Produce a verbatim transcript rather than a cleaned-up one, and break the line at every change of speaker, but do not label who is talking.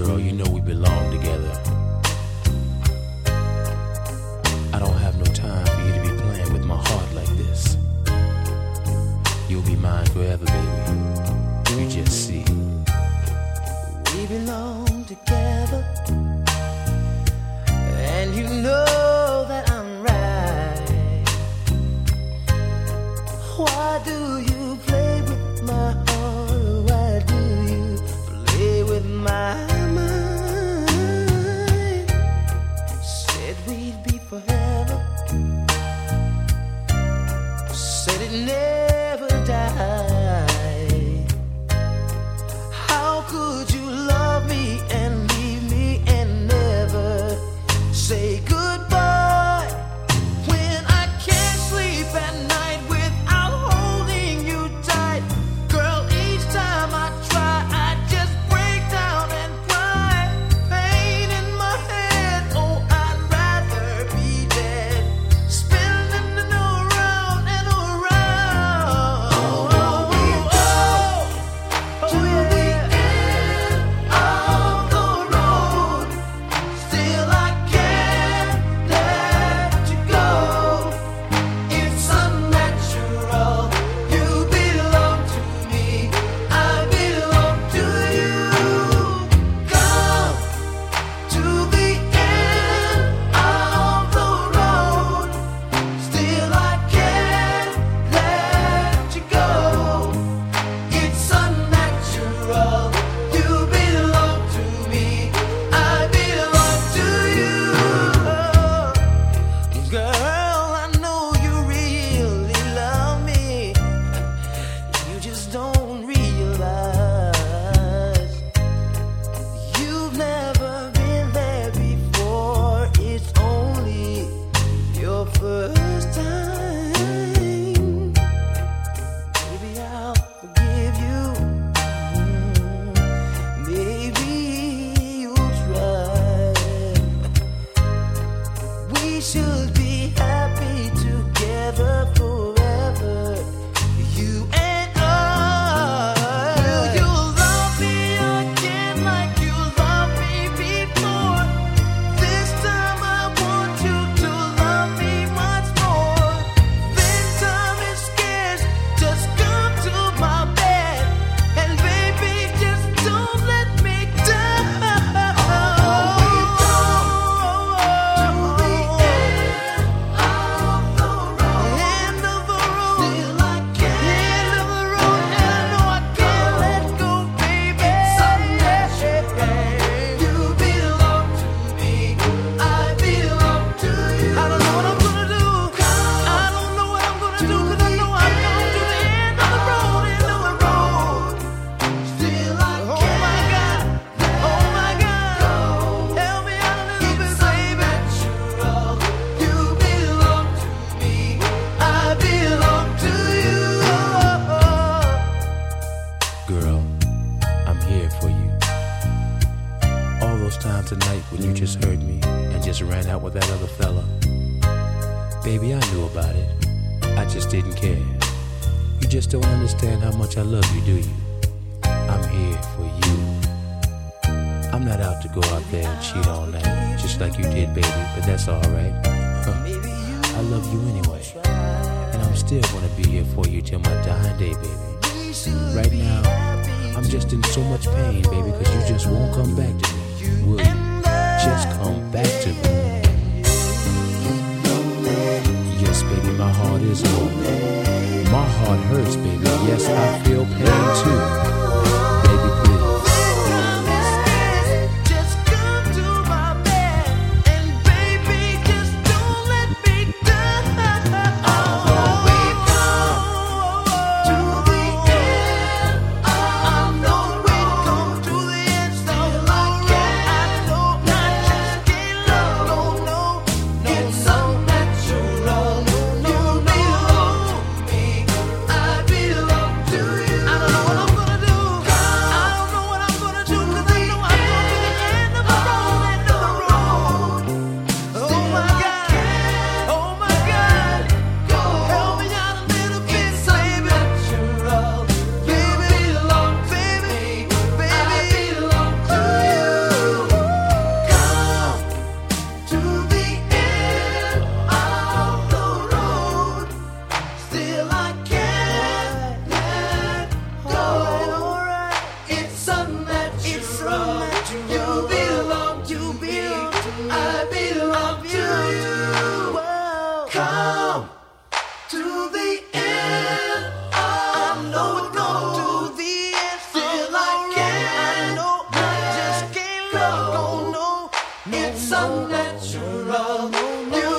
Girl, you know we belong together. I don't have no time for you to be playing with my heart like this. You'll be mine forever, baby. You just see.
We belong together, and you know that I'm right. Why do you play with my heart? Why do you play with my mind? Said we'd be forever, said it never died. How could you love me and leave me and never say goodbye? When I can't sleep at night without holding you tight, girl, each time I try, I just break down and cry. Pain in my head, oh, I'd rather be dead, spinning around and around. Oh, oh, oh, oh, to the end of the road. Still I can't let you go. It's unnatural. You belong to me, I belong to you. Come to the end of the road. Still I can't let you go. It's unnatural. You belong to me, I belong to you. Girl, I know you really love me. You just don't realize you've never been there before. It's only your first time. Maybe I'll forgive you. Mm, Maybe you'll try. We should be happy together forever, you and I. Will you love me again like you loved me before? This time I want you to love me much more. Then time is scarce, just come to my bed, and baby, just don't let me down. Oh, we go to the end of the road. End of the road. Still I can't. End of the road. And I know I can't let go, baby. It's unnatural. You belong to me, I belong to you. I don't know what I'm gonna do. I don't know what I'm gonna do, 'cause I know I've come to the end of the road, end of the road. Still I can't. Oh my God. Oh my God. Help me out a little bit, baby. You belong to me, I belong to you.
Girl, I'm here for you. All those times tonight when you just heard me and just ran out with that other fella. Baby, I knew about it. I just didn't care. You just don't understand how much I love you, do you? I'm here for you. I'm not out to go out there and cheat all night, just like you did, baby, but that's alright. I love you anyway. And I'm still gonna be here for you till my dying day, baby. Right now, I'm just in so much pain, baby, because you just won't come back to me. Will you? Just come back to me. Yes, baby, my heart is lonely. My heart hurts, baby. Yes, I feel pain too. Baby, please.
Just come to my bed, and baby, just don't let me down. Oh, we come to the end of the road. We come to the end, still I can't. I know I just can't love. No, no, no. It's unnatural. You belong to me, I belong to you. I don't know what I'm gonna do. go. It's unnatural. You